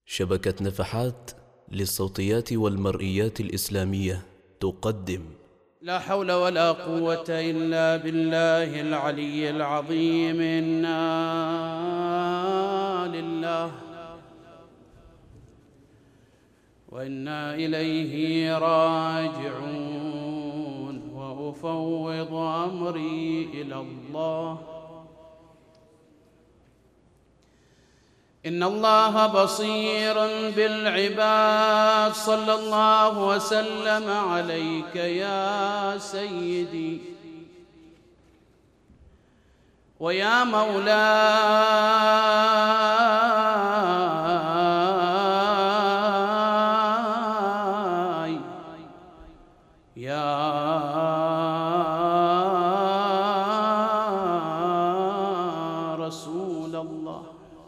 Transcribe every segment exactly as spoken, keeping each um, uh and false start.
شبكة نفحات للصوتيات والمرئيات الإسلامية تقدم. لا حول ولا قوة إلا بالله العلي العظيم. إنا لله وإنا إليه راجعون، وأفوض أمري إلى الله. إن الله بصير بالعباد. صلى الله وسلم عليك يا سيدي ويا مولاي يا رسول الله.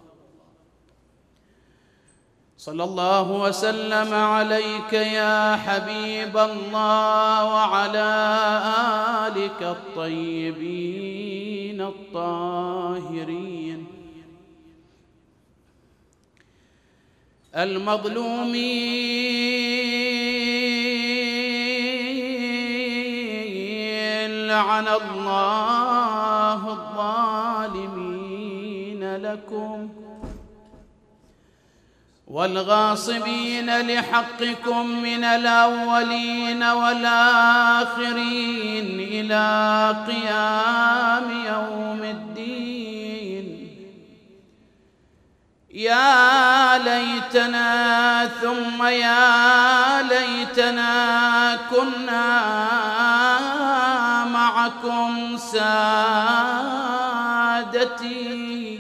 صلى الله وسلم عليك يا حبيب الله وعلى آلك الطيبين الطاهرين المظلومين. لعن الله الظالمين لكم والغاصبين لحقكم من الأولين والآخرين إلى قيام يوم الدين. يا ليتنا ثم يا ليتنا كنا معكم سادتي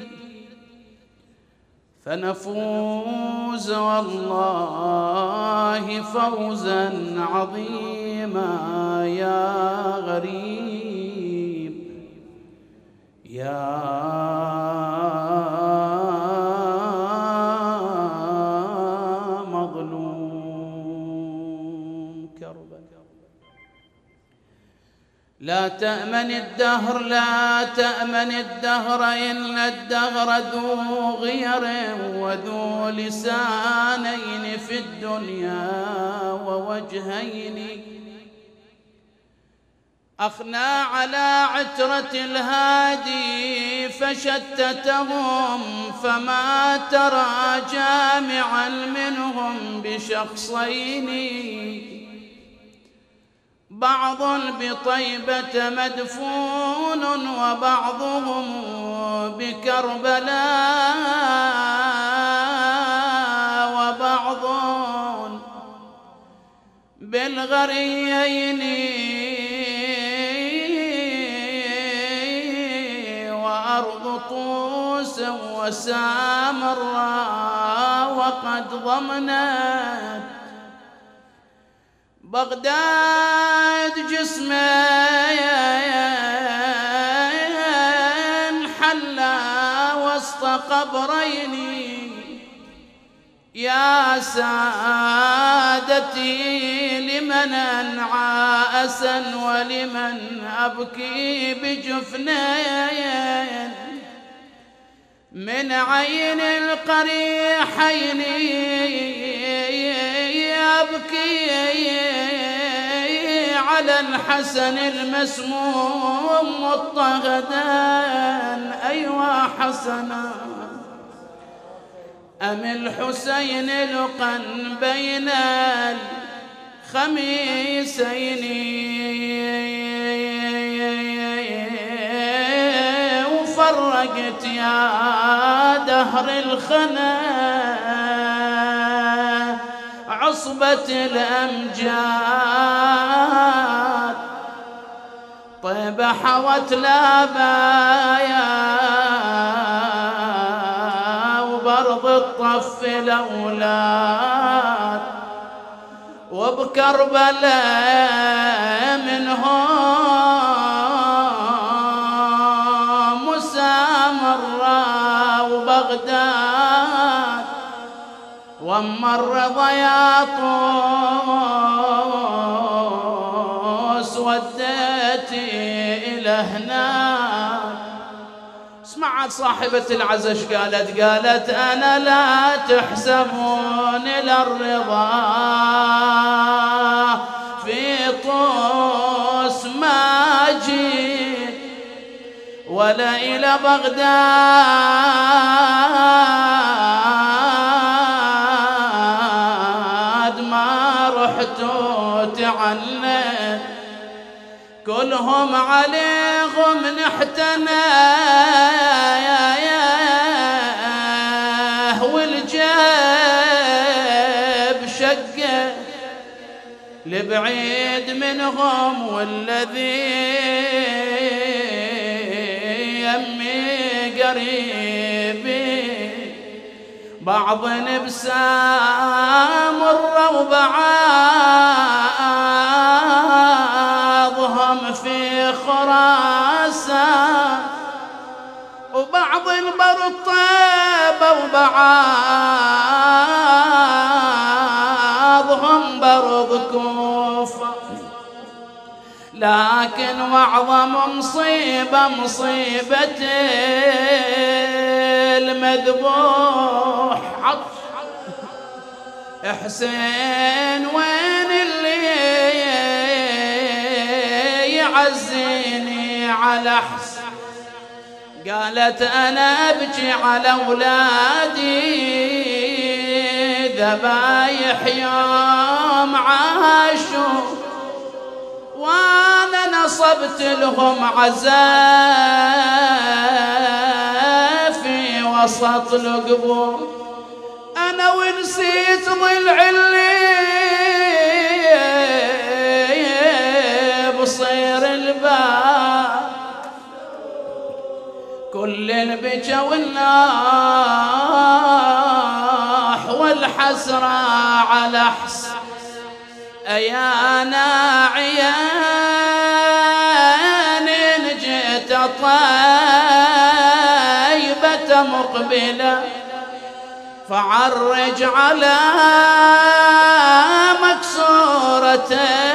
فنفوز والله فوزا عظيما. يا غريب يا مظلوم كربا. لا تأمن الدهر لا تأمن الدهر إن الدهر ذو غير وذو لسانين في الدنيا ووجهين. أخنى على عترة الهادي فشتتهم فما ترى جامعا منهم بشخصين. بعض بطيبة مدفون وبعضهم بكربلاء وبعض بالغريين وأرض طوس وسامرا وقد ضمنت بغداد جسمين حلا وسط قبرين. يا سادتي لمن أنعى أسا ولمن أبكي بجفنين من عين القريحين يبكي على الحسن المسموم مضطهدا. أيوا حسنا أم الحسين لقا بين الخميسين وفرقت يا دهر الخنا عصبة الأمجاد. طيبة حوت لابايا وبرض الطف الأولاد وبكربلاء منهم مسامرة وبغداد. وأما الرضا يا طوس وديتي إلى هناك. اسمع بعد صاحبة العزش قالت قالت أنا لا تحسبون للرضا في طوس ما جيت ولا إلى بغداد ما رحت وتعنيت كلهم عليهم نحتنى والجيب شقه لبعيد منهم والذي يمي قريبي بعض بسام وبعضهم في خراسان وبعض بر الطيبة وبعضهم برض كوفة لكن واعظم مصيبة مصيبة المذبوح حسين وين اللي يعزيني على حسين قالت أنا أبكي على أولادي ذبايح يوم عاشوا وأنا نصبت لهم عزاء في وسط القبور أنا ونسيت ضلع اللي بصير الباب كل البكا والناح والحسرة على حس يا ناعيا إن جئت طيبة مقبلة فعرج على مكسورة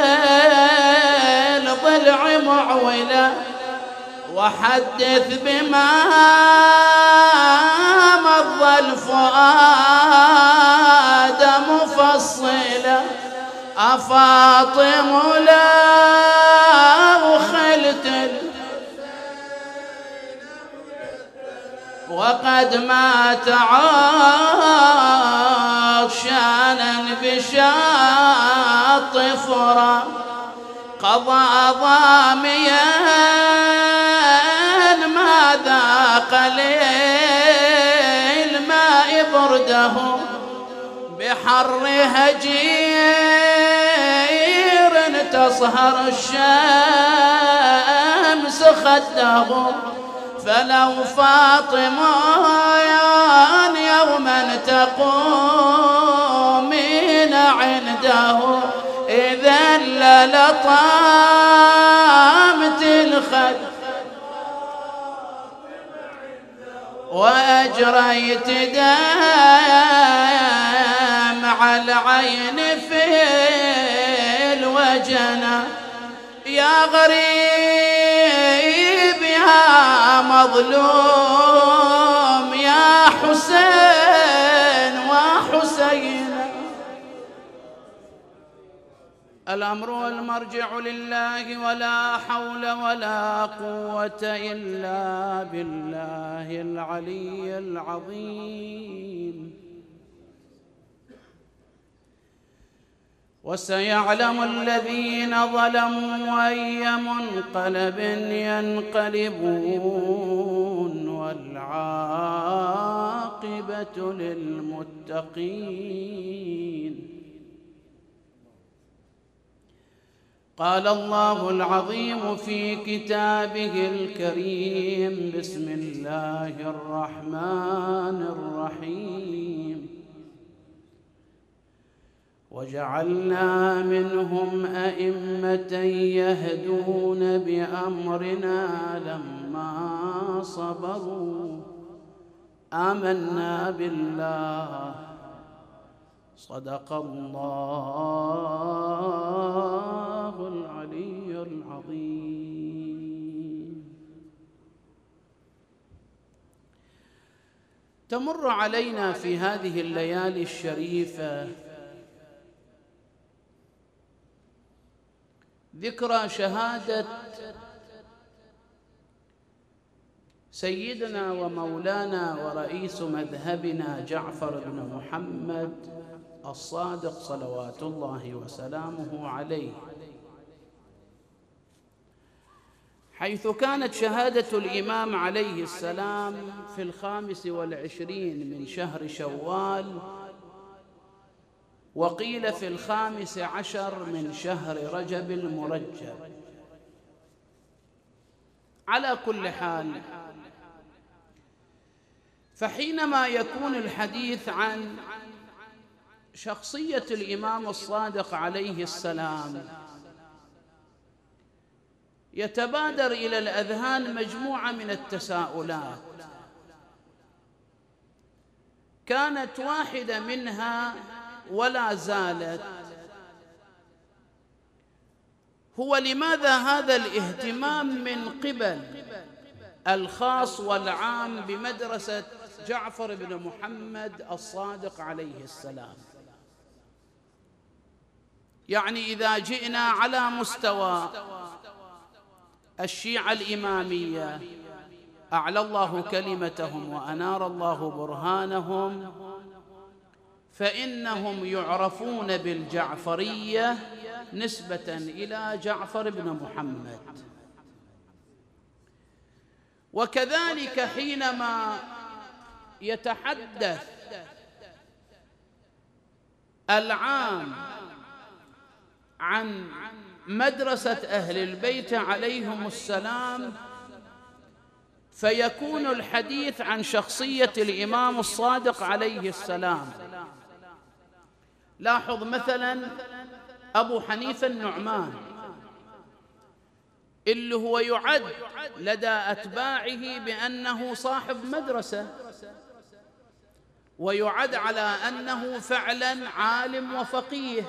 الضلع معولة وحدث بما مضى الفؤاد مفصلا أفاطم لا وخلت وقد مات عطشانا بشاط فرا قضى ضاميا ما ذاق للماء برده بحر هجير تصهر الشمس خده فلو فاطمة يوما تقومين عنده إذا للطامت الخد وأجريت دمع العين في الوجنة يا غريب يا مظلوم يا حسين وحسين الأمر والمرجع لله ولا حول ولا قوة إلا بالله العلي العظيم وسيعلم الذين ظلموا أي منقلب ينقلبون والعاقبة للمتقين قال الله العظيم في كتابه الكريم بسم الله الرحمن الرحيم وجعلنا منهم أئمة يهدون بأمرنا لما صبروا آمنا بالله صدق الله العلي العظيم. تمر علينا في هذه الليالي الشريفة ذكرى شهادة سيدنا ومولانا ورئيس مذهبنا جعفر بن محمد الصادق صلوات الله وسلامه عليه، حيث كانت شهادة الإمام عليه السلام في الخامس والعشرين من شهر شوال، وقيل في الخامس عشر من شهر رجب المرجب. على كل حال، فحينما يكون الحديث عن شخصية الإمام الصادق عليه السلام يتبادر إلى الأذهان مجموعة من التساؤلات، كانت واحدة منها ولا زالت هو لماذا هذا الاهتمام من قبل الخاص والعام بمدرسة جعفر بن محمد الصادق عليه السلام؟ يعني إذا جئنا على مستوى الشيعة الإمامية أعلى الله كلمتهم وأنار الله برهانهم، فإنهم يعرفون بالجعفرية نسبة إلى جعفر بن محمد. وكذلك حينما يتحدث العام عن مدرسة أهل البيت عليهم السلام فيكون الحديث عن شخصية الإمام الصادق عليه السلام. لاحظ مثلا أبو حنيفة النعمان اللي هو يعد لدى أتباعه بأنه صاحب مدرسة، ويعد على أنه فعلا عالم وفقيه،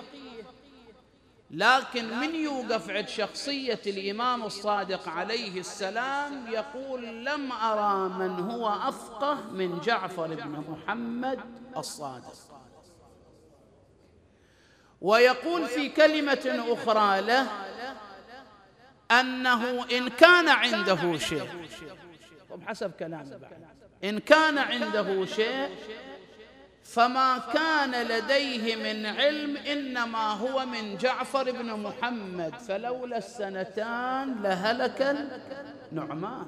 لكن من يوقف عند شخصية الإمام الصادق عليه السلام يقول لم أرى من هو أفقه من جعفر بن محمد الصادق. ويقول في كلمة أخرى له أنه إن كان عنده شيء، وبحسب كلامه بعد، إن كان عنده شيء فما كان لديه من علم إنما هو من جعفر بن محمد، فلولا السنتان لهلك النعمان.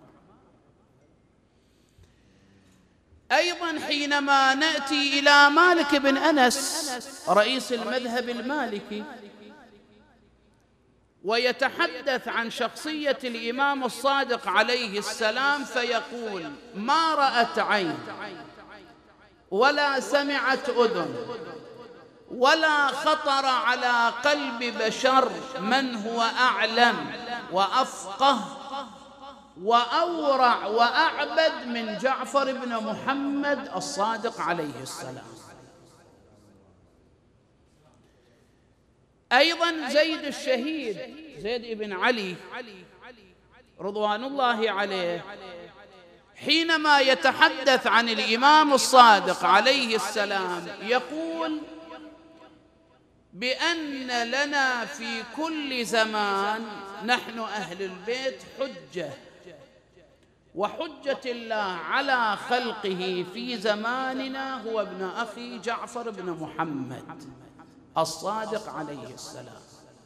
أيضا حينما نأتي إلى مالك بن أنس رئيس المذهب المالكي ويتحدث عن شخصية الإمام الصادق عليه السلام فيقول ما رأت عين ولا سمعت أذن ولا خطر على قلب بشر من هو أعلم وأفقه وأورع وأعبد من جعفر بن محمد الصادق عليه السلام. أيضا زيد الشهيد زيد بن علي رضوان الله عليه حينما يتحدث عن الإمام الصادق عليه السلام يقول بأن لنا في كل زمان نحن أهل البيت حجة، وحجة الله على خلقه في زماننا هو ابن أخي جعفر بن محمد الصادق عليه السلام.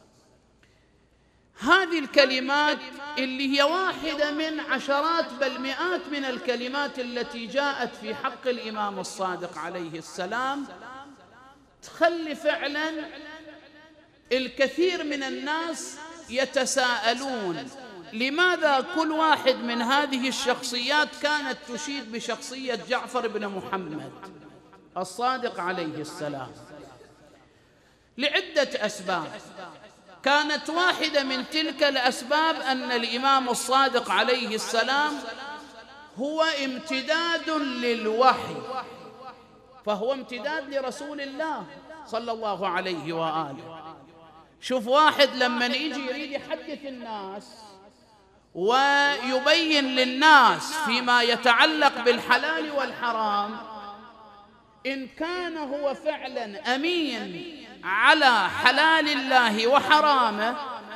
هذه الكلمات اللي هي واحدة من عشرات بل مئات من الكلمات التي جاءت في حق الإمام الصادق عليه السلام تخلي فعلا الكثير من الناس يتساءلون لماذا كل واحد من هذه الشخصيات كانت تشيد بشخصية جعفر بن محمد الصادق عليه السلام. لعدة أسباب، كانت واحدة من تلك الأسباب أن الإمام الصادق عليه السلام هو امتداد للوحي، فهو امتداد لرسول الله صلى الله عليه وآله. شوف واحد لما يجي يريد يحدث الناس ويبين للناس فيما يتعلق بالحلال والحرام، إن كان هو فعلا أمين على حلال الله وحرامه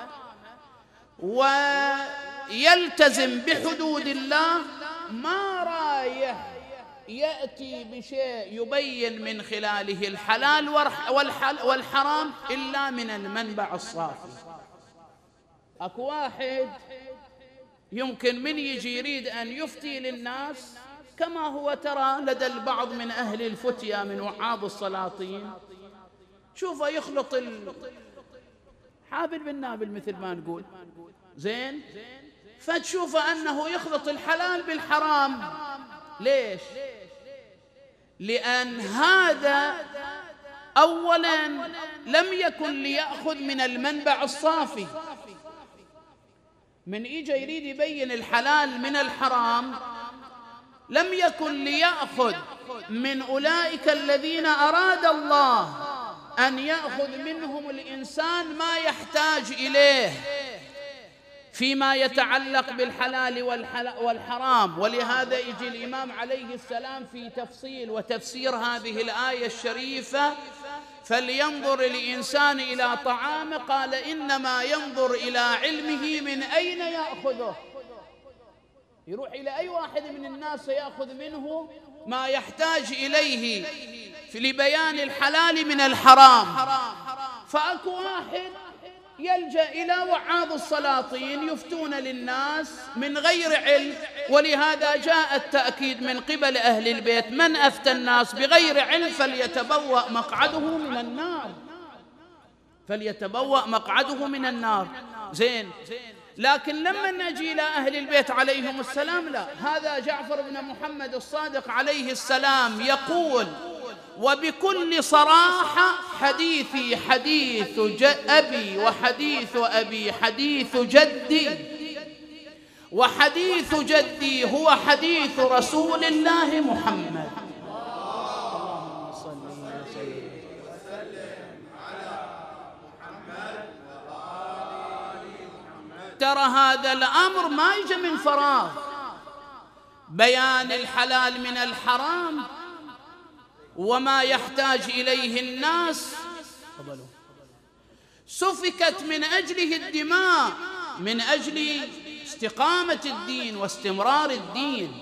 ويلتزم بحدود الله، ما رايح يأتي بشيء يبين من خلاله الحلال والحرام إلا من المنبع الصافي. أكو واحد يمكن من يجي يريد أن يفتي للناس كما هو ترى لدى البعض من أهل الفتيا من وعاظ السلاطين، شوفه يخلط الحابل بالنابل مثل ما نقول، زين، فتشوفه أنه يخلط الحلال بالحرام. ليش؟ لأن هذا أولا لم يكن ليأخذ من المنبع الصافي. من إجا يريد يبين الحلال من الحرام لم يكن ليأخذ من أولئك الذين أراد الله أن يأخذ منهم الإنسان ما يحتاج إليه فيما يتعلق بالحلال والحرام. ولهذا يجي الإمام عليه السلام في تفصيل وتفسير هذه الآية الشريفة: فلينظر الإنسان إلى طعامه، قال إنما ينظر إلى علمه من أين يأخذه. يروح إلى أي واحد من الناس يأخذ منه ما يحتاج إليه لبيان الحلال من الحرام. فأكو واحد يلجأ إلى وعاظ السلاطين يفتون للناس من غير علم، ولهذا جاء التأكيد من قبل أهل البيت: من أفتى الناس بغير علم فليتبوأ مقعده من النار، فليتبوأ مقعده من النار. زين، لكن لما نجي إلى أهل البيت عليهم السلام، لا، هذا جعفر بن محمد الصادق عليه السلام يقول وبكل صراحة: حديثي حديث أبي، وحديث أبي حديث جدي، وحديث جدي هو حديث رسول الله محمد. اللهم صل وسلم على محمد وآل محمد. ترى هذا الأمر ما يجي من فراغ، بيان الحلال من الحرام وما يحتاج إليه الناس سفكت من أجله الدماء، من أجل استقامة الدين واستمرار الدين.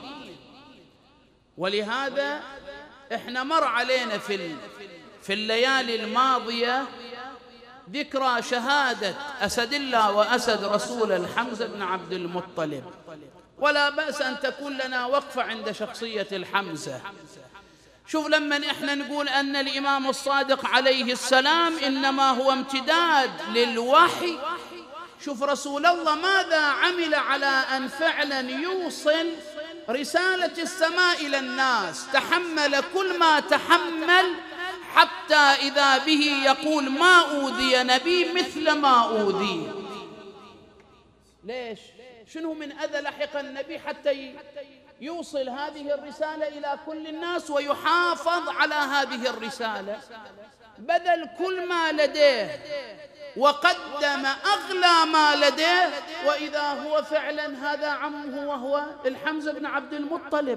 ولهذا إحنا مر علينا في في الليالي الماضية ذكرى شهادة أسد الله وأسد رسول الحمزة بن عبد المطلب، ولا بأس أن تكون لنا وقفة عند شخصية الحمزة. شوف، لما احنا نقول أن الإمام الصادق عليه السلام إنما هو امتداد للوحي، شوف رسول الله ماذا عمل على أن فعلا يوصل رسالة السماء إلى الناس. تحمل كل ما تحمل حتى إذا به يقول: ما أوذي نبي مثل ما أوذي. ليش؟ شنو من أذى لحق النبي حتى يوصل هذه الرسالة إلى كل الناس ويحافظ على هذه الرسالة؟ بذل كل ما لديه وقدم أغلى ما لديه، وإذا هو فعلا هذا عمه وهو الحمزة بن عبد المطلب،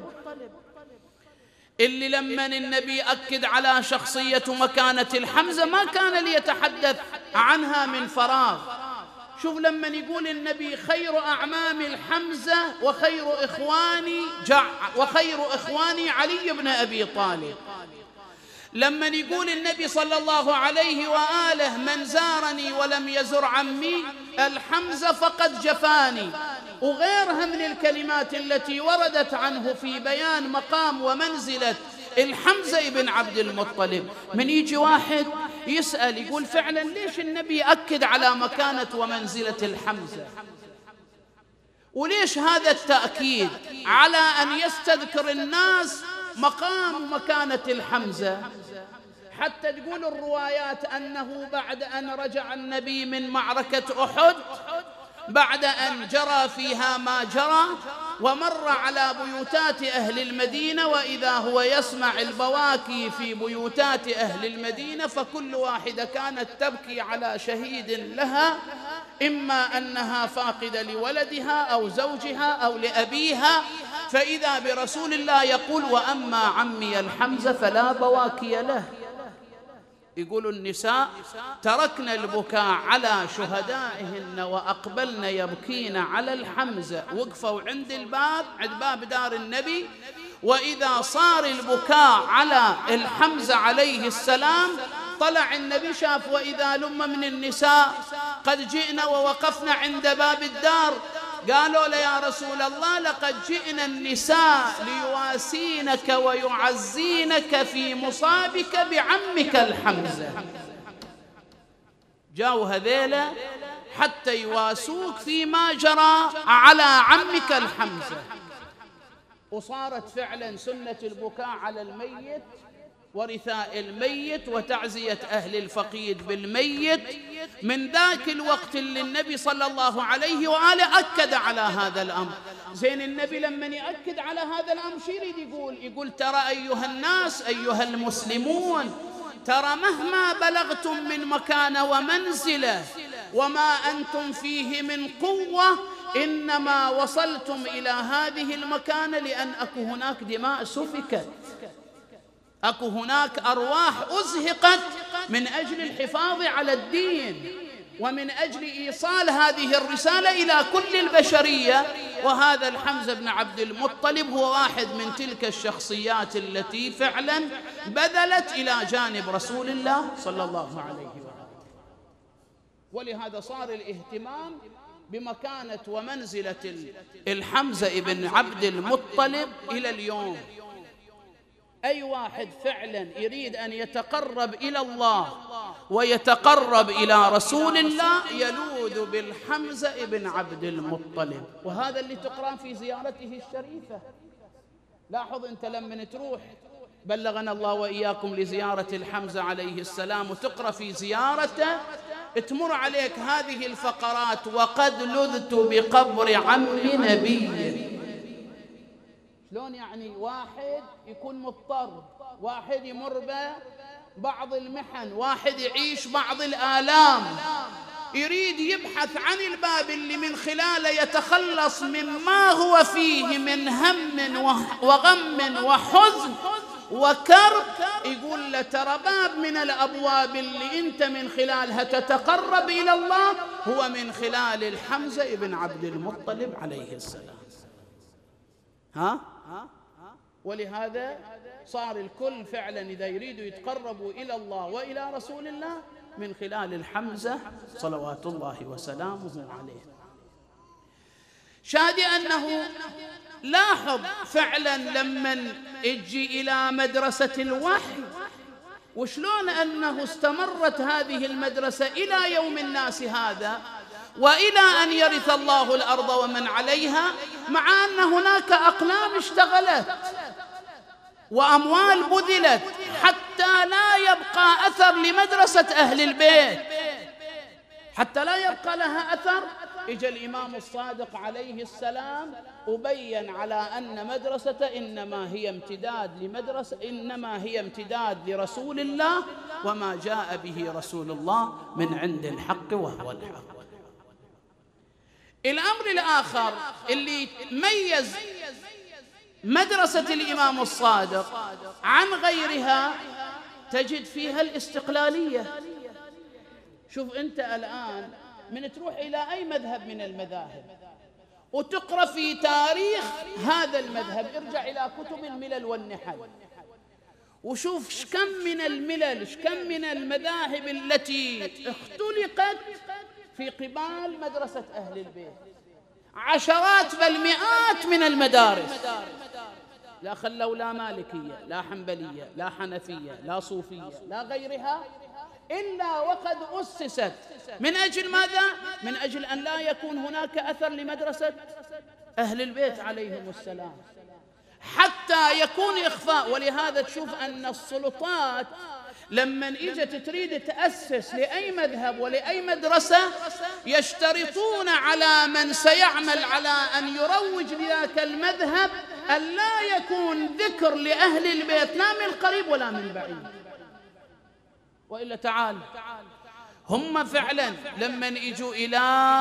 اللي لما النبي أكد على شخصية ومكانة الحمزة ما كان ليتحدث عنها من فراغ. شوف لما يقول النبي: خير أعمام الحمزة وخير إخواني جع وخير إخواني علي بن أبي طالب. لما يقول النبي صلى الله عليه وآله: من زارني ولم يزر عمي الحمزة فقد جفاني، وغيرها من الكلمات التي وردت عنه في بيان مقام ومنزلة الحمزة بن عبد المطلب. من يجي واحد يسأل يقول: فعلا ليش النبي أكد على مكانة ومنزلة الحمزة؟ وليش هذا التأكيد على أن يستذكر الناس مقام ومكانة الحمزة؟ حتى تقول الروايات أنه بعد أن رجع النبي من معركة أحد، بعد أن جرى فيها ما جرى، ومر على بيوتات أهل المدينة، وإذا هو يسمع البواكي في بيوتات أهل المدينة، فكل واحدة كانت تبكي على شهيد لها إما أنها فاقدة لولدها أو زوجها أو لأبيها، فإذا برسول الله يقول: وأما عمي الحمزة فلا بواكي له. يقول النساء: تركنا البكاء على شهدائهن وأقبلن يبكين على الحمزة. وقفوا عند الباب، عند باب دار النبي، وإذا صار البكاء على الحمزة عليه السلام طلع النبي شاف وإذا لم من النساء قد جئنا ووقفنا عند باب الدار. قالوا له: يا رسول الله لقد جئنا النساء ليواسينك ويعزينك في مصابك بعمك الحمزة. جاءوا هذيلا حتى يواسوك فيما جرى على عمك الحمزة. وصارت فعلا سنة البكاء على الميت ورثاء الميت وتعزية أهل الفقيد بالميت من ذاك الوقت اللي النبي صلى الله عليه وآله أكد على هذا الأمر. زين النبي لما يأكد على هذا الأمر شو يريد يقول؟ يقول: ترى أيها الناس، أيها المسلمون، ترى مهما بلغتم من مكانة ومنزلة وما أنتم فيه من قوة، إنما وصلتم إلى هذه المكانة لأن أكو هناك دماء سفكت، أكو هناك أرواح أزهقت من أجل الحفاظ على الدين ومن أجل إيصال هذه الرسالة إلى كل البشرية. وهذا الحمزة بن عبد المطلب هو واحد من تلك الشخصيات التي فعلا بذلت إلى جانب رسول الله صلى الله عليه وسلم. ولهذا صار الاهتمام بمكانة ومنزلة الحمزة بن عبد المطلب إلى اليوم. أي واحد فعلا يريد أن يتقرب إلى الله ويتقرب إلى رسول الله يلوذ بالحمزة بن عبد المطلب. وهذا اللي تقرأ في زيارته الشريفة. لاحظ أنت لما تروح، بلغنا الله وإياكم لزيارة الحمزة عليه السلام، وتقرأ في زيارته تمر عليك هذه الفقرات: وقد لذت بقبر عم نبي. شلون يعني واحد يكون مضطر، واحد يمر ببعض المحن، واحد يعيش بعض الآلام، يريد يبحث عن الباب اللي من خلاله يتخلص مما هو فيه من هم وغم وحزن وكرب، يقول له: ترى باب من الأبواب اللي أنت من خلالها تتقرب إلى الله هو من خلال الحمزة بن عبد المطلب عليه السلام. ها؟ ولهذا صار الكل فعلا إذا يريدوا يتقربوا إلى الله وإلى رسول الله من خلال الحمزة صلوات الله وسلامه عليه. شاهد أنه لاحظ فعلا لما اجي إلى مدرسة الوحي وشلون أنه استمرت هذه المدرسة إلى يوم الناس هذا وإلى أن يرث الله الأرض ومن عليها، مع أن هناك أقلام اشتغلت وأموال بذلت حتى لا يبقى أثر لمدرسة أهل البيت، حتى لا يبقى لها أثر. إجا الإمام الصادق عليه السلام وبين على أن مدرسة إنما هي امتداد لمدرسة إنما هي امتداد لرسول الله وما جاء به رسول الله من عند الحق وهو الحق. الأمر الآخر اللي ميز مدرسة الإمام الصادق عن غيرها تجد فيها الاستقلالية. شوف أنت الآن من تروح إلى أي مذهب من المذاهب وتقرأ في تاريخ هذا المذهب، ارجع إلى كتب الملل والنحل وشوف كم من الملل، كم من المذاهب التي اختلقت في قبال مدرسة أهل البيت، عشرات بل مئات من المدارس، لا خلوا لا مالكية لا حنبلية لا حنفية لا صوفية لا غيرها، إلا وقد أسست من أجل ماذا؟ من أجل أن لا يكون هناك أثر لمدرسة أهل البيت عليهم السلام، حتى يكون إخفاء. ولهذا تشوف أن السلطات لما إجت تريد تأسس لأي مذهب ولأي مدرسة يشترطون على من سيعمل على أن يروج لذاك المذهب أن لا يكون ذكر لأهل البيت لا من قريب ولا من بعيد. وإلا تعال هم فعلا لما يجوا إلى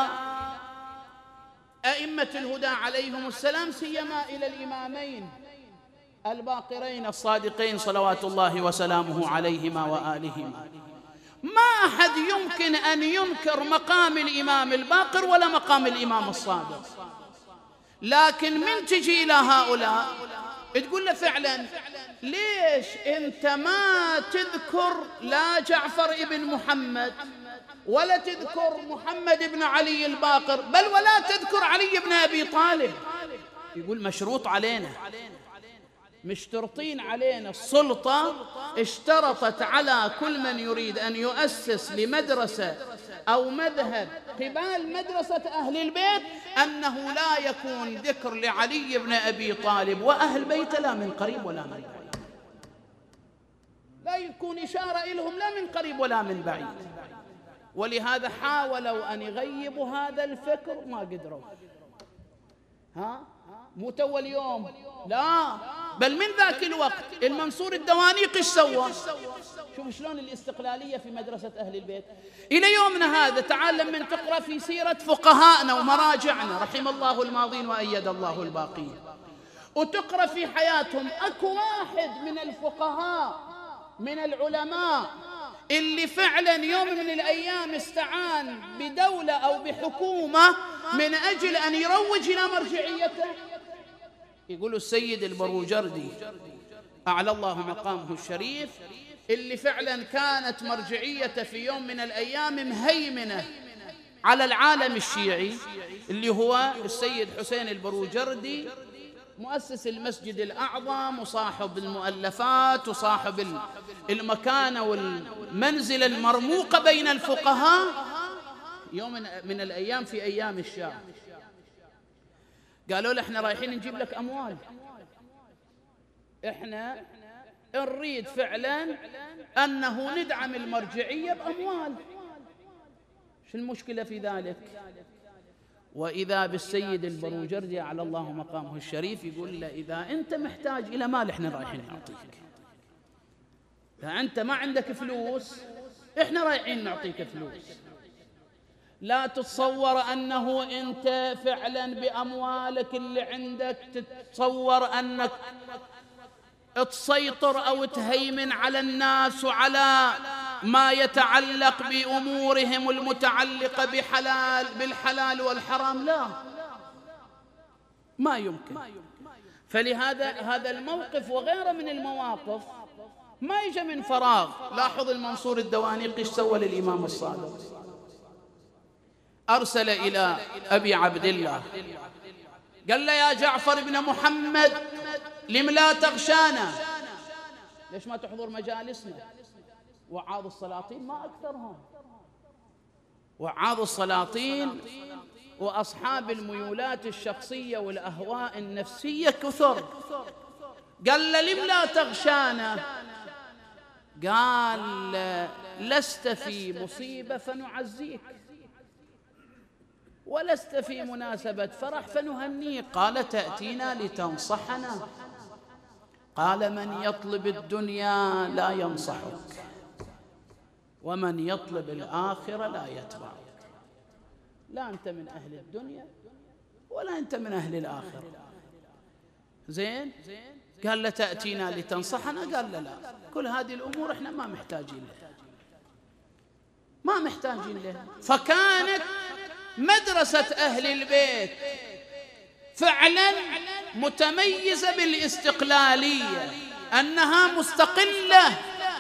أئمة الهدى عليهم السلام، سيما إلى الإمامين الباقرين الصادقين صلوات الله وسلامه عليهما وآلهما، ما أحد يمكن أن ينكر مقام الإمام الباقر ولا مقام الإمام الصادق. لكن من تجي إلى هؤلاء تقول له فعلا ليش أنت ما تذكر لا جعفر ابن محمد ولا تذكر محمد بن علي الباقر، بل ولا تذكر علي بن أبي طالب؟ يقول مشروط علينا، مشترطين علينا. السلطة اشترطت على كل من يريد أن يؤسس لمدرسة أو مذهب قبال مدرسة أهل البيت أنه لا يكون ذكر لعلي بن أبي طالب وأهل بيته لا من قريب ولا من بعيد، لا يكون إشارة إلهم لا من قريب ولا من بعيد. ولهذا حاولوا أن يغيبوا هذا الفكر ما قدروا. ها مو تو اليوم، لا، بل من ذاك الوقت المنصور الدوانيق ايش سوى؟ شوف شلون الاستقلالية في مدرسة أهل البيت إلى يومنا هذا. تعال لما تقرأ في سيرة فقهائنا ومراجعنا رحم الله الماضين وأيد الله الباقين، وتقرأ في حياتهم أكو واحد من الفقهاء من العلماء اللي فعلا يوم من الأيام استعان بدولة أو بحكومة من أجل أن يروج إلى مرجعيته؟ يقولوا السيد البروجردي أعلى الله مقامه الشريف، اللي فعلا كانت مرجعيته في يوم من الأيام مهيمنة على العالم الشيعي، اللي هو السيد حسين البروجردي، مؤسس المسجد الأعظم وصاحب المؤلفات وصاحب المكانة والمنزلة المرموقة بين الفقهاء. يوم من الأيام في أيام الشام قالوا له احنا رايحين نجيب لك أموال، احنا نريد فعلا أنه ندعم المرجعية بأموال، شو المشكلة في ذلك؟ وإذا بالسيد البروجردي على الله مقامه الشريف يقول له إذا أنت محتاج إلى مال إحنا رايحين نعطيك، إذا أنت ما عندك فلوس إحنا رايحين نعطيك فلوس. لا تتصور أنه أنت فعلا بأموالك اللي عندك تتصور أنك تسيطر أو تهيمن على الناس وعلى ما يتعلق بأمورهم المتعلقة بحلال بالحلال والحرام، لا، ما يمكن. فلهذا هذا الموقف وغيره من المواقف ما يجي من فراغ. لاحظ المنصور الدوانيق ايش سوى للإمام الصادق، أرسل إلى أبي عبد الله قال له يا جعفر بن محمد لم لا تغشانا، ليش ما تحضر مجالسنا؟ وعاظ السلاطين ما أكثرهم، وعاظ السلاطين وأصحاب الميولات الشخصية والأهواء النفسية كثر. قال له لم لا تغشانا؟ قال لست في مصيبة فنعزيك، ولست في مناسبة فرح فنهنيك. قال تأتينا لتنصحنا؟ قال من يطلب الدنيا لا ينصحك، ومن يطلب الآخرة لا يتبعك. لا أنت من أهل الدنيا ولا أنت من أهل الآخرة. زين؟ قال له تأتينا لتنصحنا؟ قال له لا، كل هذه الأمور إحنا ما محتاجين لها، ما محتاجين لها. فكانت مدرسة أهل البيت فعلا متميزة بالاستقلالية، أنها مستقلة.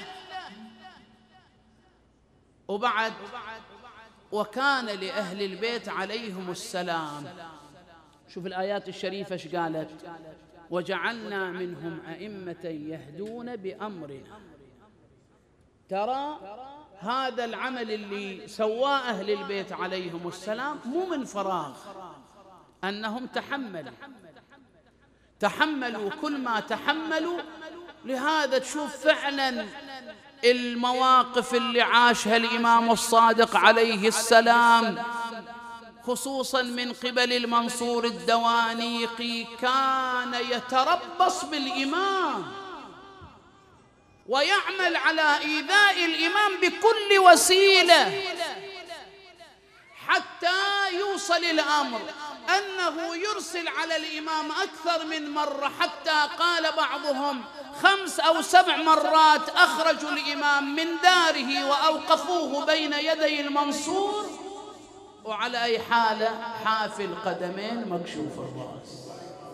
وبعد وكان لأهل البيت عليهم السلام، شوف الآيات الشريفة ايش قالت؟ وجعلنا منهم أئمة يهدون بأمرنا. ترى هذا العمل اللي سواه أهل البيت عليهم السلام مو من فراغ، أنهم تحملوا تحملوا كل ما تحملوا. لهذا تشوف فعلا المواقف اللي عاشها الإمام الصادق عليه السلام خصوصا من قبل المنصور الدوانيقي، كان يتربص بالإمام ويعمل على إيذاء الإمام بكل وسيلة حتى يوصل الأمر أنه يرسل على الإمام أكثر من مرة، حتى قال بعضهم خمس أو سبع مرات أخرجوا الإمام من داره وأوقفوه بين يدي المنصور، وعلى أي حالة؟ حافي القدمين مكشوف الرأس.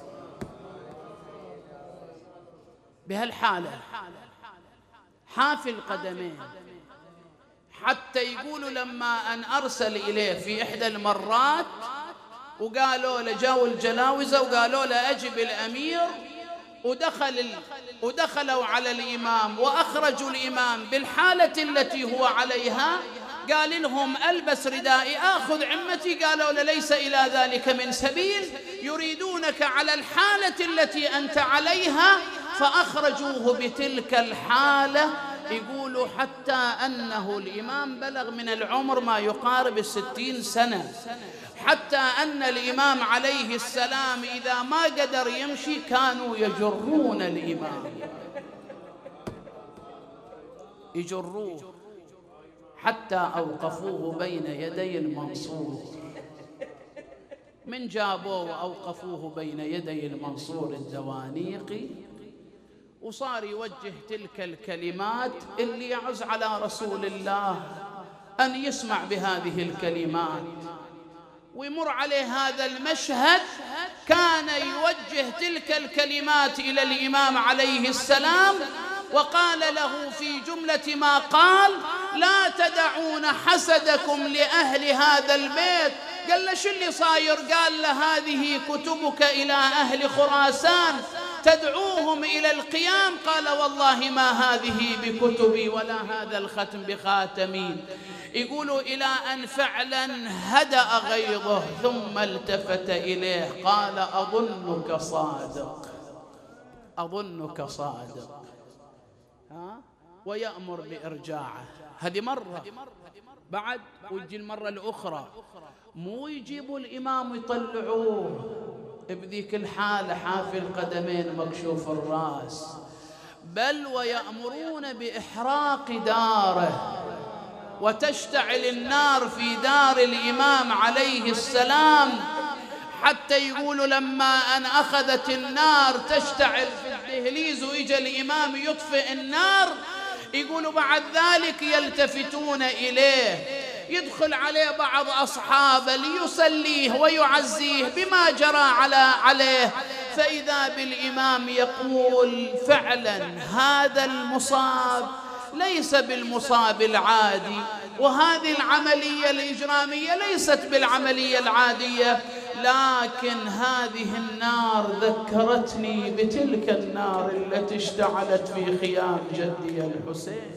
بهالحالة حافي القدمين، حتى يقولوا لما أن أرسل إليه في إحدى المرات وقالوا له جاءوا الجلاوزة وقالوا له أجب الأمير، ودخل ال... ودخلوا على الإمام وأخرجوا الإمام بالحالة التي هو عليها، قال لهم ألبس ردائي آخذ عمتي، قالوا له ليس إلى ذلك من سبيل، يريدونك على الحالة التي أنت عليها، فأخرجوه بتلك الحالة. يقولوا حتى أنه الإمام بلغ من العمر ما يقارب الستين سنة، حتى أن الإمام عليه السلام إذا ما قدر يمشي كانوا يجرون الإمام، يجروه حتى أوقفوه بين يدي المنصور. من جابوه وأوقفوه بين يدي المنصور الدوانيقي، وصار يوجه تلك الكلمات اللي يعز على رسول الله أن يسمع بهذه الكلمات ويمر عليه هذا المشهد. كان يوجه تلك الكلمات إلى الإمام عليه السلام، وقال له في جملة ما قال: لا تدعون حسدكم لأهل هذا البيت. قال له شو اللي صاير؟ قال له هذه كتبك إلى أهل خراسان تدعوهم إلى القيام. قال والله ما هذه بكتبي ولا هذا الختم بخاتمي. يقولوا إلى أن فعلا هدأ غيظه، ثم التفت إليه قال: أظنك صادق، أظنك صادق، ها؟ ويأمر بإرجاعه. هذه مرة. بعد ويجي المرة الأخرى مو يجيبوا الإمام ويطلعوه بذيك الحالة حافي القدمين مكشوف الرأس، بل ويأمرون بإحراق داره، وتشتعل النار في دار الإمام عليه السلام، حتى يقولوا لما أن أخذت النار تشتعل في الدهليز وإجا الإمام يطفئ النار، يقولوا بعد ذلك يلتفتون إليه، يدخل عليه بعض أصحابه ليصليه ويعزيه بما جرى على عليه، فإذا بالإمام يقول: فعلا هذا المصاب ليس بالمصاب العادي، وهذه العملية الإجرامية ليست بالعملية العادية، لكن هذه النار ذكرتني بتلك النار التي اشتعلت في خيام جدي الحسين.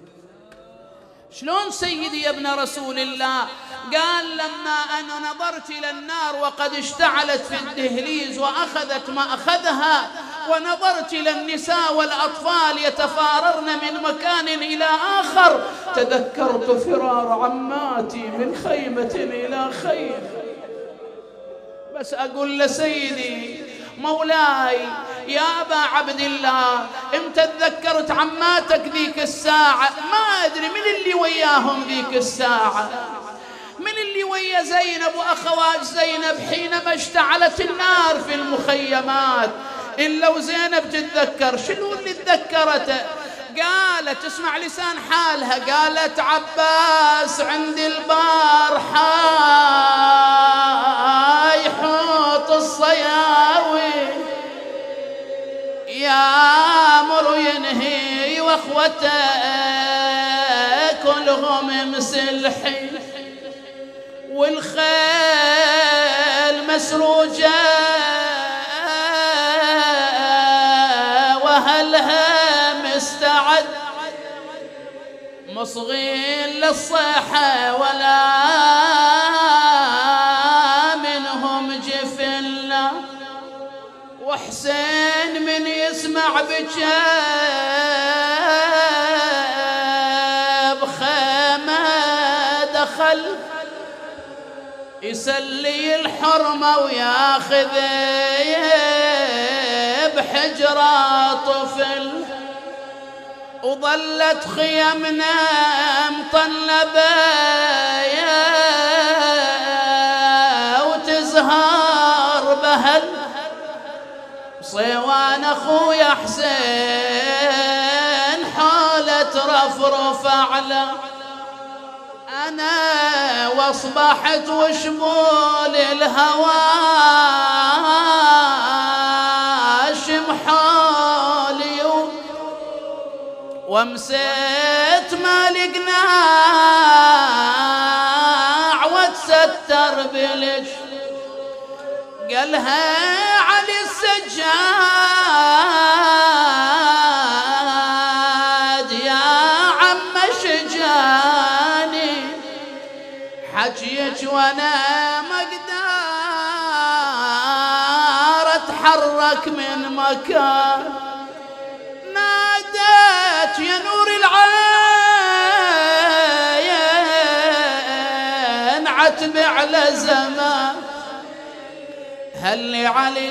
شلون سيدي يا ابن رسول الله؟ قال: لما أنا نظرت إلى النار وقد اشتعلت في الدهليز وأخذت ما أخذها، ونظرت إلى النساء والأطفال يتفاررن من مكان إلى آخر، تذكرت فرار عماتي من خيمة إلى خيمة. بس أقول لسيدي مولاي يا أبا عبد الله، إمتى تذكرت عماتك ذيك الساعة؟ ما أدري من اللي وياهم ذيك الساعة، من اللي ويا زينب وأخوات زينب حينما اشتعلت النار في المخيمات. إلا وزينب تتذكر. شنو اللي تذكرته؟ قالت، اسمع لسان حالها، قالت: عباس عند البارحة يحوط الصياوي يامر ينهي، واخوته كلهم مسلحين، والخيل مسروجة وهلها مستعد، مصغين للصيحة ولا منهم جفلنا. وحسين من يسمع بجاب خيمة دخل يسلي الحرمة وياخذ بحجرة طفل، وظلت خيمنا مطلبة صيوان أخويا حسين حالة رفرف أعلى، أنا واصبحت وشمول الهوى شمحالي، ومسيت ما لقناع واتستر بلش، قالها علي السجاد يا عم شجاني، حجيك وانا ما اقدر اتحرك من مكان، نادت يا نور العين عتب على زمان، هل علي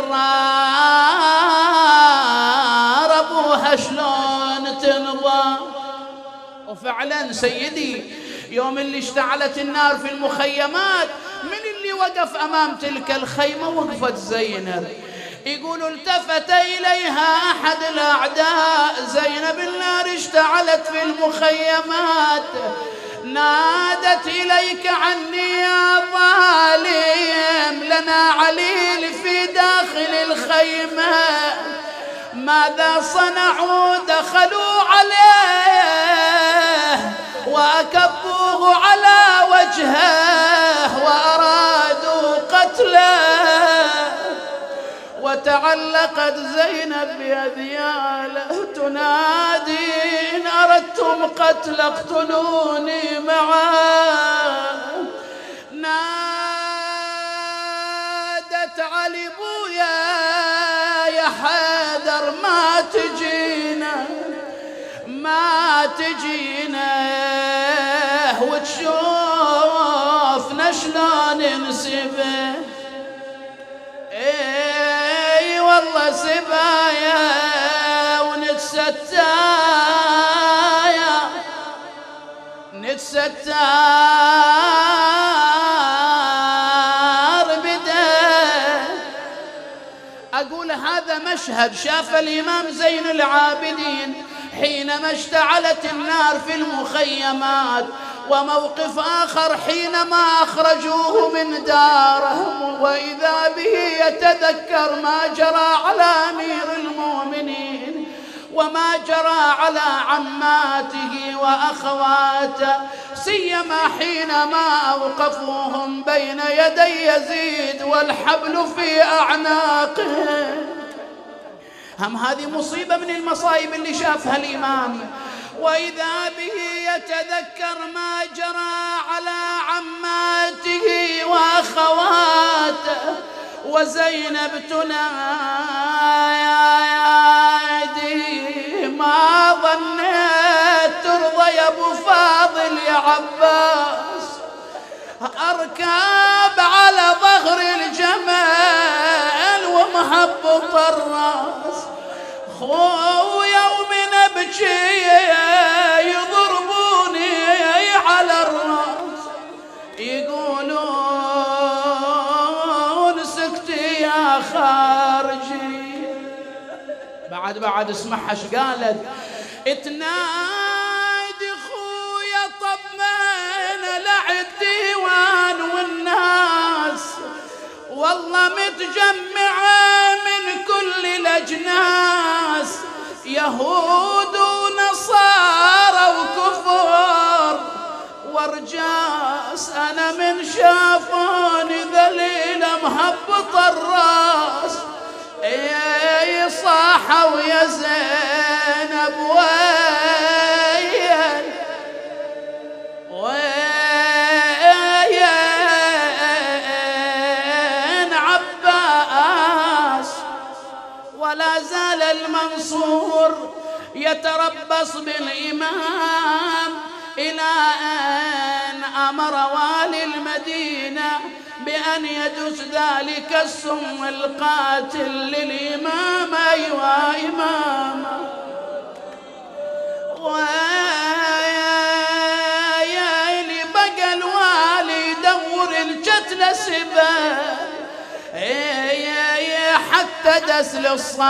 الكرار ابوها شلون تنضى. وفعلا سيدي يوم اللي اشتعلت النار في المخيمات، من اللي وقف امام تلك الخيمه؟ وقفت زينب. يقول التفت اليها احد الاعداء، زينب النار اشتعلت في المخيمات، نادت إليك عني يا ظالم، لنا عليل في داخل الخيمة، ماذا صنعوا؟ دخلوا عليه وأكبوه على وجهه وأرادوا قتله، وتعلقت زينب بأذياله تنادي إن أردتم قتل اقتلوني معاه. نادت علي بويا يا حيدر ما تجينا ما تجينا وتشوفنا شلون نسبه، اي والله سبايا ونتستايا نتستار بده. اقول هذا مشهد شاف الامام زين العابدين حينما اشتعلت النار في المخيمات، وموقف آخر حينما أخرجوه من داره وإذا به يتذكر ما جرى على أمير المؤمنين وما جرى على عماته وأخواته، سيما حينما أوقفوهم بين يدي يزيد والحبل في أعناقهم. هم هذه مصيبة من المصائب اللي شافها الإمام، وإذا به يتذكر ما جرى على عماته وأخواته، وزينب تنادي ما ظنيت ترضى يا أبو فاضل يا عباس، أركب على ظهر الجمل ومهبط الراس، خويا ومن ابكي يضربوني على الراس، يقولون سكتي يا خارجي. بعد بعد اسمعها ايش قالت، تنادي خويا طمنا لعد ديوان والناس، والله متجمعة من كل الأجناس، يهود ونصارى وكفر ورجاس، أنا من شافوني ذليلة مهبط الراس، اي صاحوا يا زينب وين وين عباس. ولا زال المنصور يتربص بالإمام إلى أن أمر والي المدينة بأن يدس ذلك السم القاتل للإمام. أيوة إمام، ويا اللي بقى الوالي يدور القتل سبا حتى حتى دس للصادق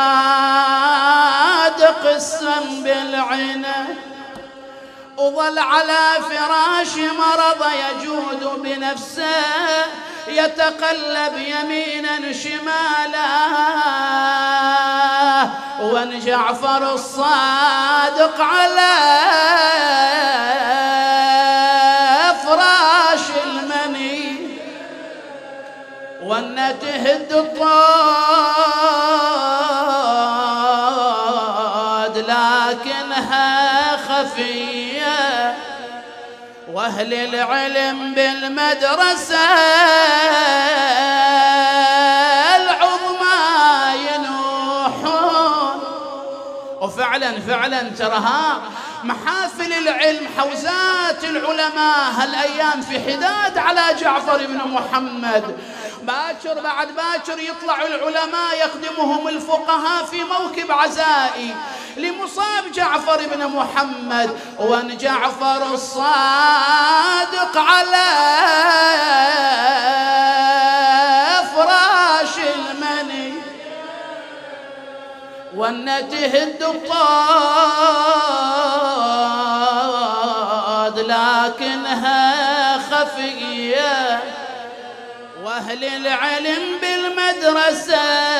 السم بالعنى، وظل على فراش مرض يجود بنفسه يتقلب يمينا شمالا، وان جعفر الصادق على فراش المني، وان تهد الطود لكنها خفية، واهل العلم بالمدرسة العظمى ينوحون. وفعلا فعلا ترها محافل العلم حوزات العلماء هالايام في حداد على جعفر بن محمد، باكر بعد باكر يطلع العلماء يخدمهم الفقهاء في موكب عزائي لمصاب جعفر بن محمد، وان جعفر الصادق على فراش المني، وان تهد الطود لكنها خفية، واهل العلم بالمدرسة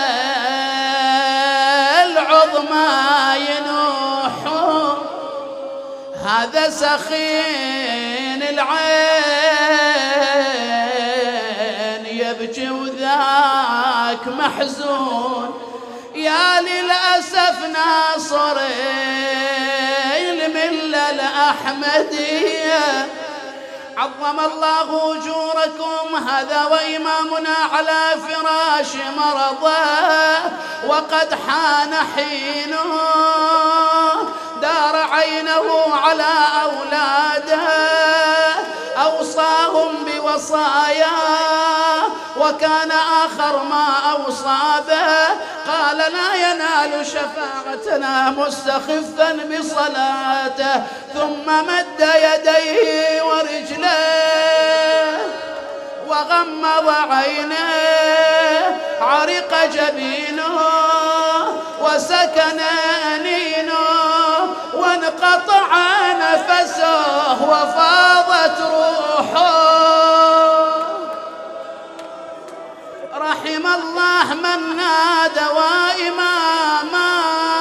العظمى ينوحون. هذا سخين العين يبكي وذاك محزون، يا للأسف ناصر الملة الأحمدية، عظم الله أجوركم. هذا وإمامنا على فراش مرضه وقد حان حينه، دار عينه على أولاده أوصاهم بوصايا، وكان آخر ما أوصى به قال لا ينال شفاعتنا مستخفا بصلاته، ثم مد يديه ورجليه وغمض عينيه، عرق جبينه وسكن أنينه وانقطع نفسه وفاضت روحه. رحم الله من نادى وإماما،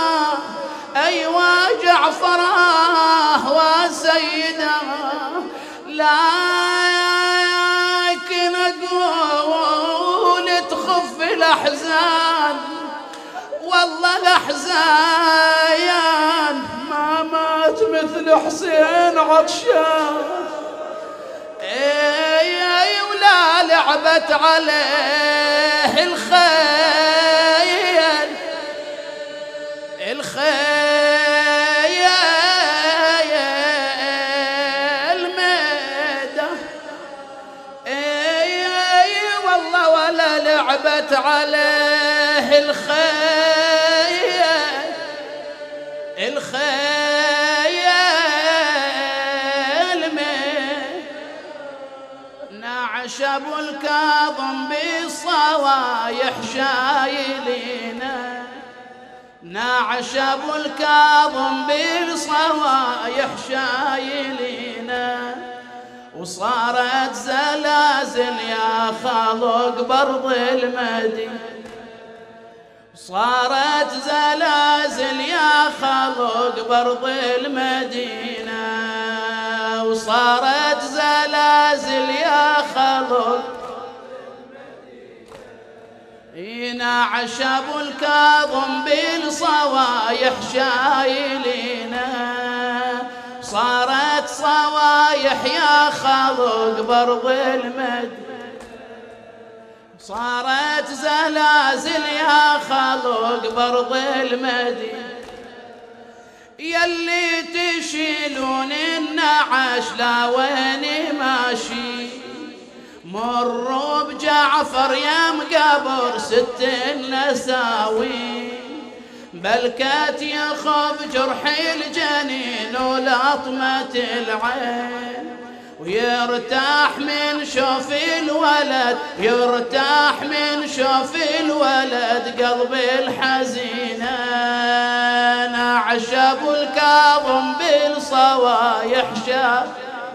أيوا جعفراه وسيدا، لكن أقول تخف الأحزان، والله الأحزان ما مات مثل حسين عطشان، اي ولا لعبت عليه الخيل الخيل ميدة، اي اي والله ولا لعبت عليه الخيل الخيل ميدة. نعش ابو الكاظم بالصوايح شايلينا، نعش ابو الكاظم بالصوايح شايلينا، وصارت زلازل يا خلق برض المدينة، صارت زلازل يا خلق برض المدينة، وصارت زلازل يا خلق. ينعش ابو الكاظم بالصوايح شايلينا، صارت صوايح يا خلق برض المدينة، صارت زلازل يا خلق برض المدينة. يلي تشيلون النعش لا وين ماشي، مروا بجعفر يم قبر ست النساوي، بلكت يخف جرح الجنين ولطمة العين، ويرتاح من شوف الولد، يرتاح من شوف الولد قلب الحزينة. نعش أبو الكاظم بالصوايح شاف،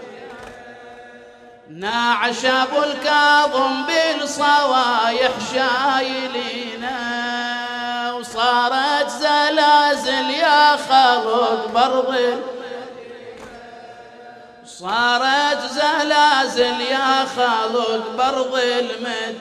نعش أبو الكاظم بالصوايح شايلينا. وصارت زلازل يا خلق برض، صارت زلازل يا خلق برض المد.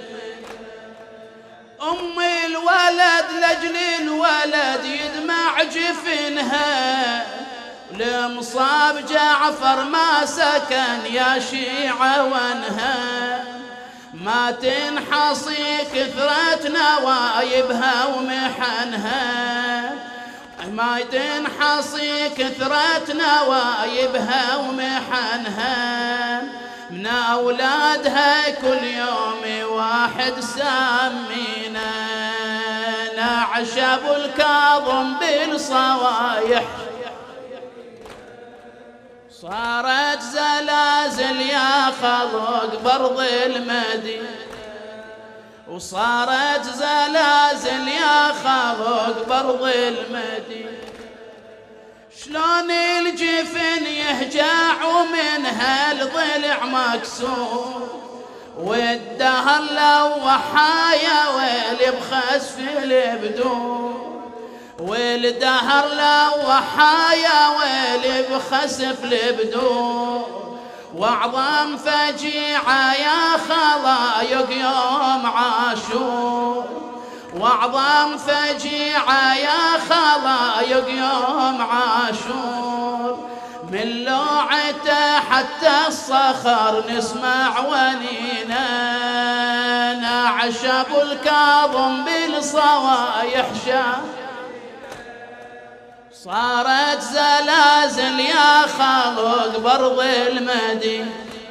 أم الولد لجل الولد يدمع جفنها، لمصاب جعفر ما سكن يا شيعة وانها. ما تنحصي كثرة نوايبها ومحنها، ما تنحصي كثرة نوايبها ومحنها. من أولادها كل يوم واحد سامينا. نعش أبو الكاظم بالصوايح، صارت زلازل يا خلق برض المدينة. وصارت زلازل يا خلق برض المدينة. شلون الجفن يهجع ومنها الضلع مكسور، والدهر لوحها يا ويلي بخسف البدور. والدهر لوحها يا ويلي بخسف البدور. واعظم فجيعة يا خلايق يوم عاشور، واعظم فجيعة يا خلايق يوم عاشور. من لوعته حتى الصخر نسمع ونينا. نعش أبو الكاظم بالصوايح شاف، صارت زلازل يا خلق برض المدينة.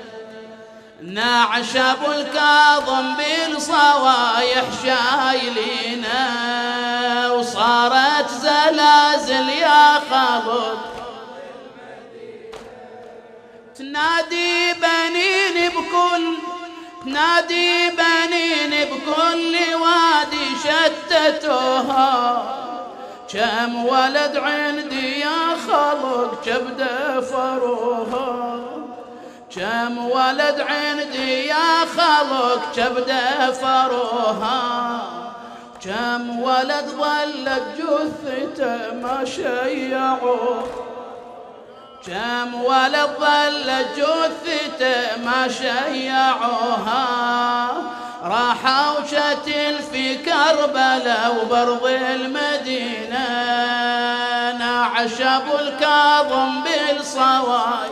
نعش أبو الكاظم بالصوايح شايلينا. وصارت زلازل يا خلق تنادي بنين بكل، تنادي بنين بكل وادي شتتوها. كم ولد عندي يا خلق كبد فروها، كم ولد عندي يا خلق كبد فروها. كم ولد ظلت جثته ما شيعوه، كم ولد ظلت جثته ما شيعوها. راحوا شتل في كربلاء وبرض المدينة. نعش أبو الكاظم بالصوايح،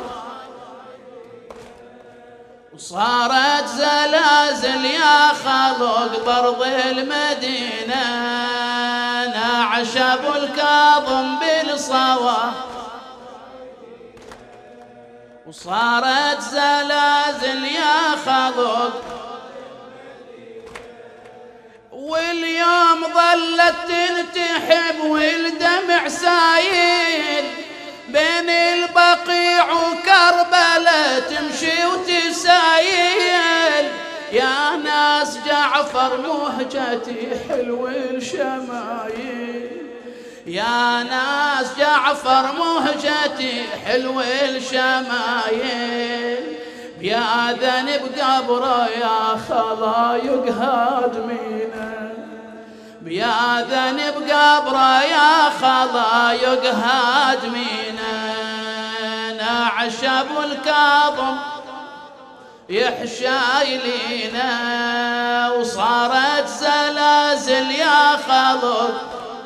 وصارت زلازل يا خلق برض المدينة. نعش أبو الكاظم بالصوايح، وصارت زلازل يا خلق. واليوم ظلت تنتحب والدمع سايل، بين البقيع وكربلاء تمشي وتسايل. يا ناس جعفر مهجتي حلو الشمايل، يا ناس جعفر مهجتي حلو الشمايل. يا ذنب قبره يا خلايق هادمينا، يا ذنب قبره يا خلايق هادمينا. نعش أبو الكاظم يحشايلينا. وصارت زلازل يا خلق.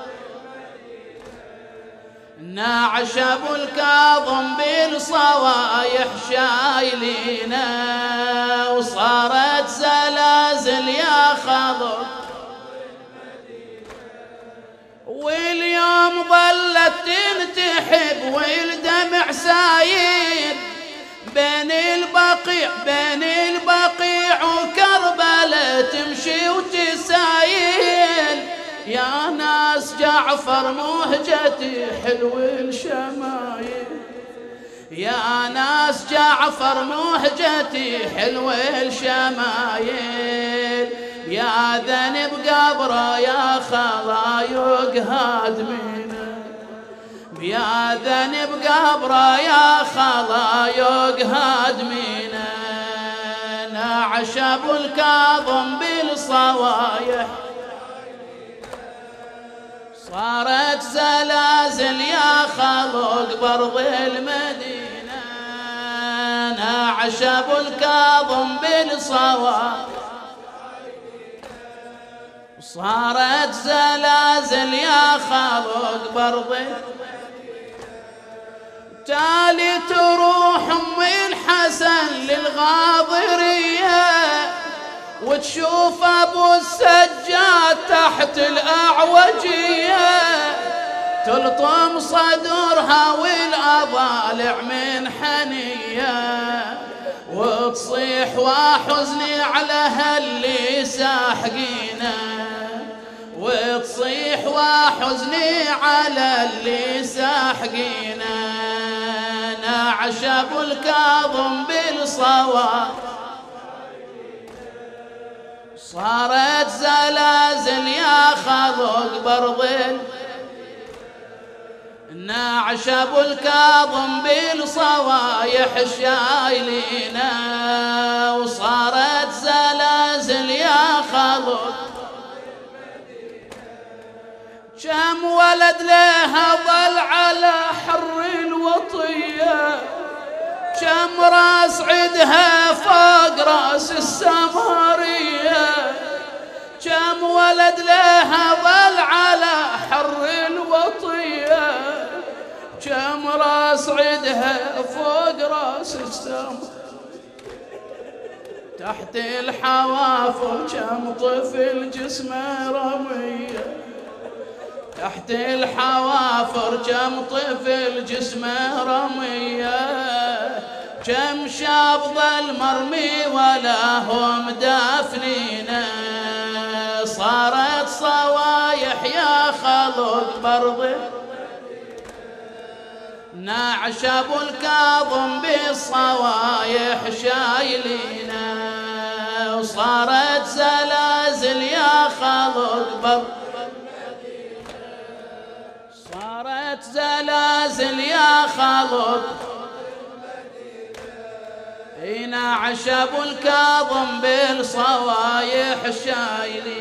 نعش أبو الكاظم بالصوايح شايلينا. وصارت زلازل يا خلق. واليوم ظلت تنتحب والدمع سايل، بين البقيع بين البقيع وكربلاء تمشي وتسايل. يا ناس جعفر مهجتي حلو الشمايل، يا ناس جعفر مهجتي حلو الشمايل، يا ذنب قبره يا خلايق هادمينا، يا ذنب قبره يا خلايق هادمينا. نعش ابو الكاظم بالصوايح صارت زلازل يا خلق برض المدينة. نعش ابو الكاظم بالصوايح صارت زلازل يا خلق برض. تالي تروح ام الحسن للغاضرية وتشوف ابو السجاد تحت الاعوجية، تلطم صدرها والاضالع من حنية، وتصيح وحزني على هاللي ساحقينا، وتصيح وحزني على اللي ساحقينا. نعش ابو الكاظم بالصواب صارت زلازل يا خلق برض. نعش ابو الكاظم بالصوايح شايلينا وصارت زلازل يا خلق. كم ولد لها ظل على حر الوطية، كم راس عدها فوق راس السمارية، كم ولد لها ظل على حر الوطية، كم راس عدها فوق راس السمارية. تحت الحوافر كم طفل جسمه رمية، تحت الحوافر كم طفل جسمه رمية، كم شاب ظل مرمي ولا هم دافنينه. صارت صوايح يا خلق برض. نعش ابو الكاظم بالصوايح شايلينا وصارت زلازل يا خلق برض. صارت زلازل يا خلق. نعش ابو الكاظم بالصوايح شايلين،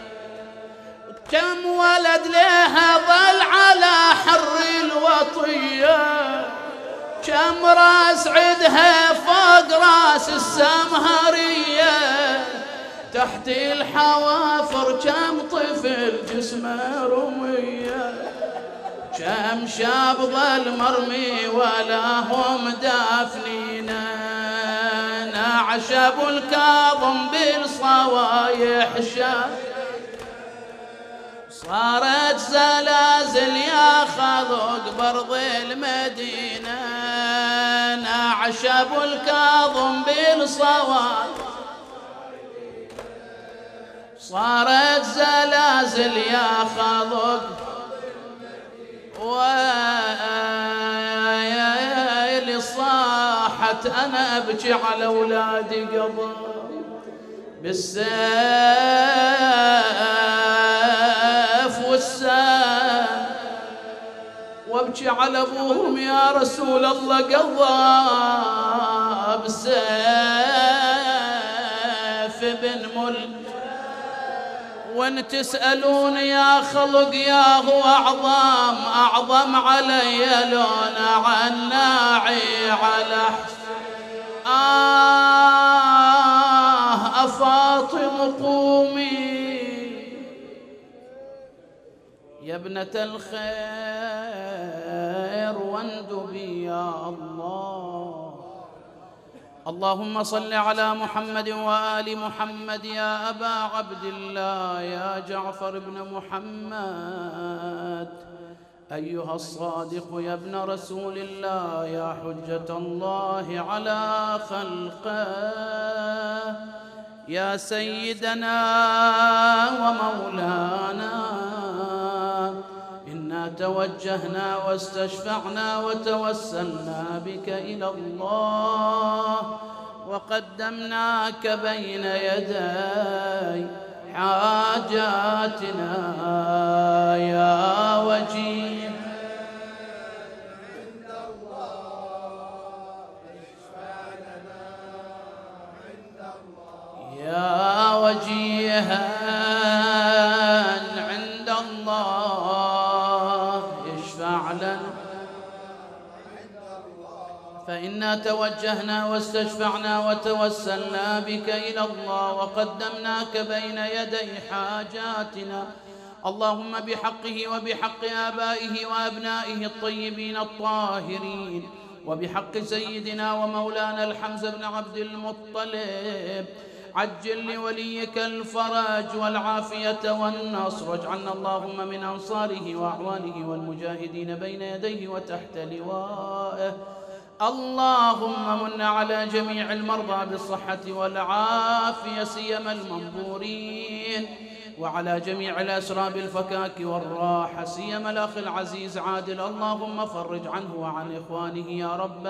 كم ولد لها ظل على حر الوطية، كم راس عدها فوق راس السمهرية، تحت الحوافر كم طفل جسمه رمية، كم شاب ظل مرمي ولا هم دافنينه. نعش ابو الكاظم بالصوايح شايلين صارت زلازل يا خلق برض المدينة. نعش ابو الكاظم بالصوايح صارت زلازل يا خلق. ويلي صاحت انا ابكي على اولادي قبل بالسيف والسام، وابكي على ابوهم يا رسول الله قضى بالسيف بن مل. وان تسألون يا خلق يا هو أعظم أعظم علي لون عن ناعي على آه أفاطم قومي يا ابنة الخير واندبي يا الله. اللهم صل على محمد وآل محمد يا أبا عبد الله يا جعفر بن محمد أيها الصادق يا ابن رسول الله يا حجة الله على خلقه يا سيدنا ومولانا. إنا فإنا توجهنا واستشفعنا وتوسلنا بك إلى الله وقدمناك بين يدي حاجاتنا يا وجيه عند الله اشفع لنا عند الله يا وجيها عند الله اشفع لنا فإنا توجهنا واستشفعنا وتوسلنا بك إلى الله وقدمناك بين يدي حاجاتنا اللهم بحقه وبحق آبائه وأبنائه الطيبين الطاهرين وبحق سيدنا ومولانا الحمزة بن عبد المطلب عجل لوليك الفرج والعافية والنصر واجعلنا اللهم من أنصاره وأعوانه والمجاهدين بين يديه وتحت لوائه اللهم من على جميع المرضى بالصحة والعافية سيما المنظورين وعلى جميع الأسرى بالفكاك والراحة سيما الأخ العزيز عادل اللهم فرج عنه وعن إخوانه يا رب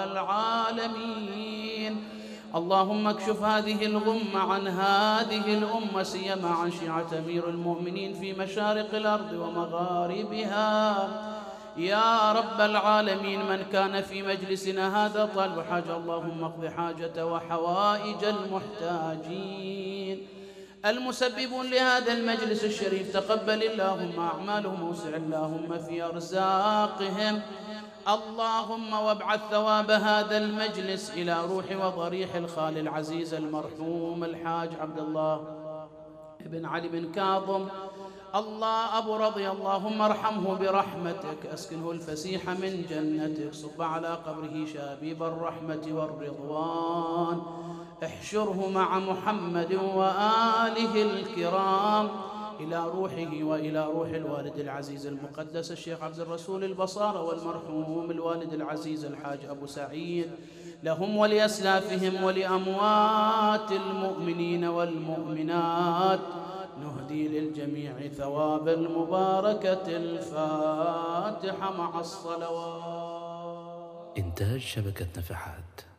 العالمين اللهم اكشف هذه الغمة عن هذه الأمة سيما عن شيعة أمير المؤمنين في مشارق الأرض ومغاربها يا رب العالمين من كان في مجلسنا هذا طالب حاجة اللهم اقض حاجة وحوائج المحتاجين المسببون لهذا المجلس الشريف تقبل اللهم أعمالهم ووسع اللهم في أرزاقهم اللهم وابعث ثواب هذا المجلس إلى روح وضريح الخال العزيز المرحوم الحاج عبد الله بن علي بن كاظم الله أبو رضي اللهم ارحمه برحمتك أسكنه الفسيح من جنتك صب على قبره شابيب الرحمة والرضوان احشره مع محمد وآله الكرام إلى روحه وإلى روح الوالد العزيز المقدس الشيخ عبد الرسول البصارة والمرحوم الوالد العزيز الحاج أبو سعيد لهم ولأسلافهم ولأموات المؤمنين والمؤمنات نهدي للجميع ثواب المباركة الفاتحة مع الصلوات. إنتاج شبكة نفحات.